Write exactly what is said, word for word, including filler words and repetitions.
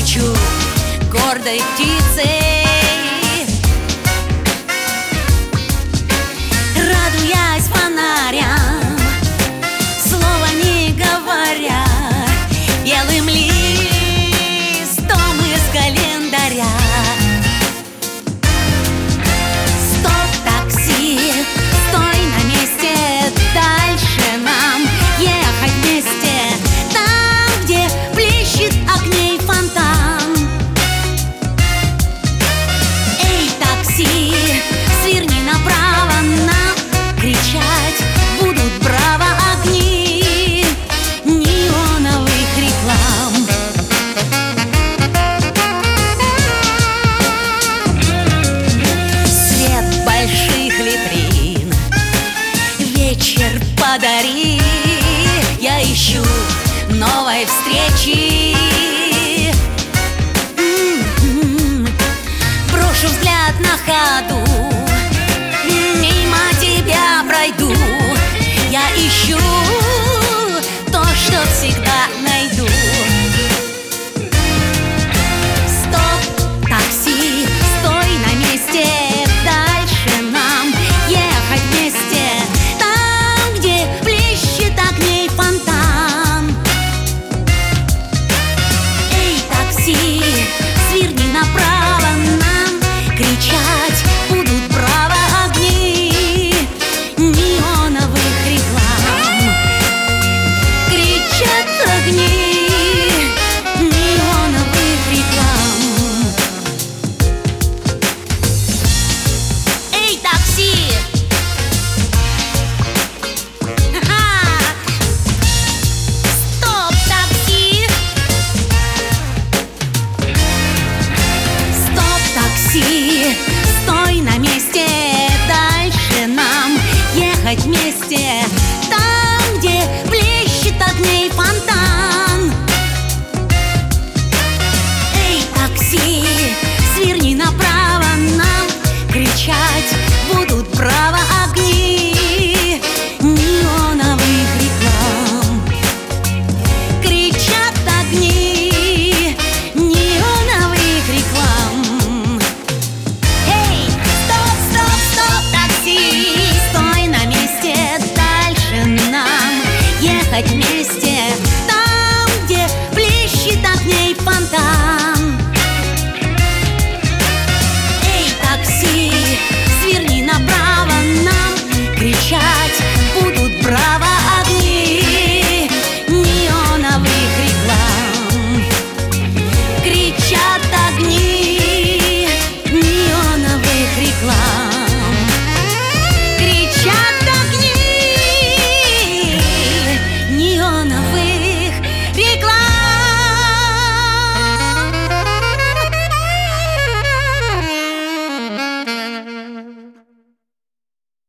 лечу гордой птицей, радуясь фонарям, слова не говоря, белым листом из календаря. Стоп, такси, стой на месте, дальше нам ехать вместе, там, где блещет огней фонтан. Эй, такси, сверни направо, нам кричать будут браво огни неоновых реклам. Свет больших витрин, вечер подари, я ищу новой встречи. М-м-м. Брошу взгляд на ходу